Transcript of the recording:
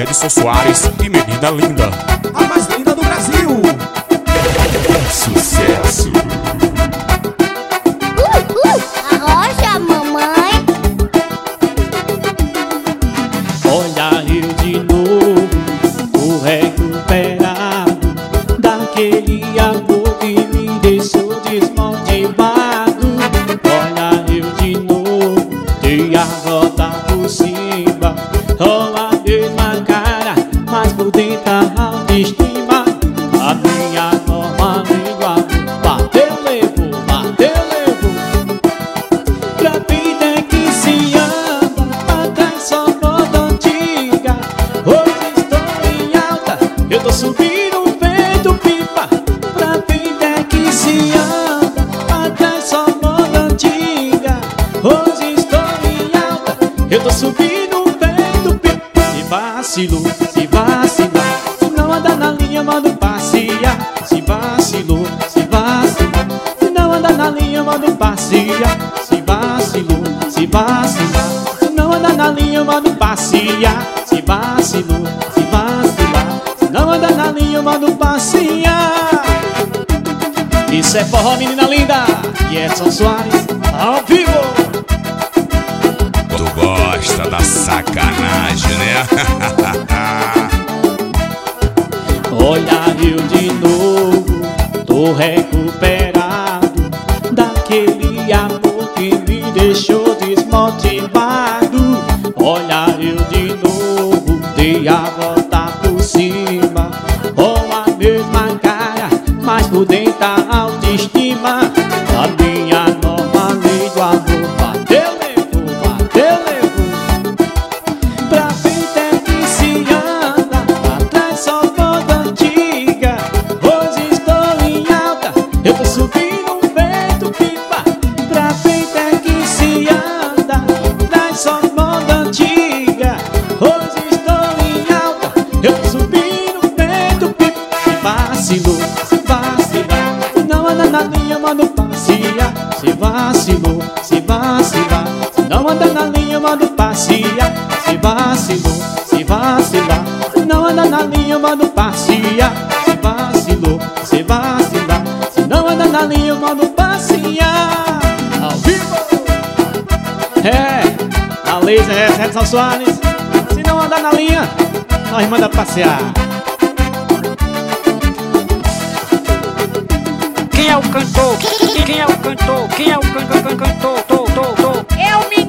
Edson Soares e Menina Linda, a mais linda do Brasil. Sucesso. Arrocha, mamãe. Olha eu de novo, tô recuperado daquele amor que me deixou desmotivado. Olha eu de novo, dei a volta por cima, com a mesma cara, mas por dentro a autoestima. A minha norma língua bateu, levou, bateu, levou. Pra vida é que se anda, pra trás só moda antiga. Hoje estou em alta, eu tô subindo feito pipa. Pra vida é que se anda, pra trás só moda antiga. Hoje estou em alta, eu tô subindo feito pipa. Se vacilou, se vacilar, se não andar na linha, manda passear. Se vacilou, se vacilar, se não andar na linha, manda passear. Se vacilou, se vacilar, se não andar na linha, manda passear. Se vacilou, se vacilar, se não andar na linha, manda passear. Isso é forró, Menina Linda e Edson Soares ao vivo. Tu gosta da sacanagem, né? Olha eu de novo, tô recuperado daquele amor que me deixou desmotivado. Olha eu de novo, dei a volta por cima, com a mesma cara, mas por dentro a autoestima. A minha norma lei do amor bateu, levou, bateu, levou. Pra vida é que se anda, pra trás só moda antiga. Hoje estou em alta, eu tô subindo feito pipa. Pra vida é que se anda, pra trás só moda antiga. Hoje estou em alta, eu tô subindo feito pipa. Se vacilou, se vacilar, se não anda na linha, manda passear. Se vacilou, se vacilar, se não anda na linha, manda passear. Se vacilou, se vacilar, se não anda na linha, manda passear. Se vacilou, se vacilar, se não anda na linha, manda passear. Ao vivo! É, a laser é Edson Soares. Se não andar na linha, nós manda passear. Quem é o cantor? Quem é o cantor? Quem é o cantor? É o menino.